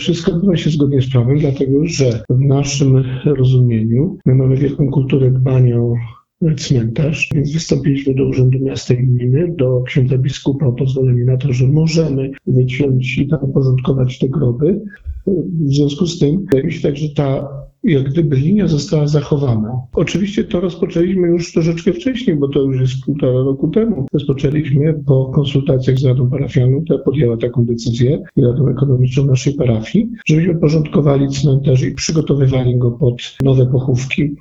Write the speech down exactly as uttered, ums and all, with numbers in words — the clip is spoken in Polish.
Wszystko odbywa się zgodnie z prawem, dlatego że w naszym rozumieniu my mamy wielką kulturę dbania o cmentarz, więc wystąpiliśmy do Urzędu Miasta i Gminy, do księdza biskupa o pozwolenie na to, że możemy wyciąć i tam uporządkować te groby. W związku z tym wydaje mi się tak, że ta jak gdyby linia została zachowana. Oczywiście to rozpoczęliśmy już troszeczkę wcześniej, bo to już jest półtora roku temu. Rozpoczęliśmy po konsultacjach z Radą Parafialną, która podjęła taką decyzję, i Radą Ekonomiczną naszej parafii, żebyśmy porządkowali cmentarz i przygotowywali go pod nowe pochówki.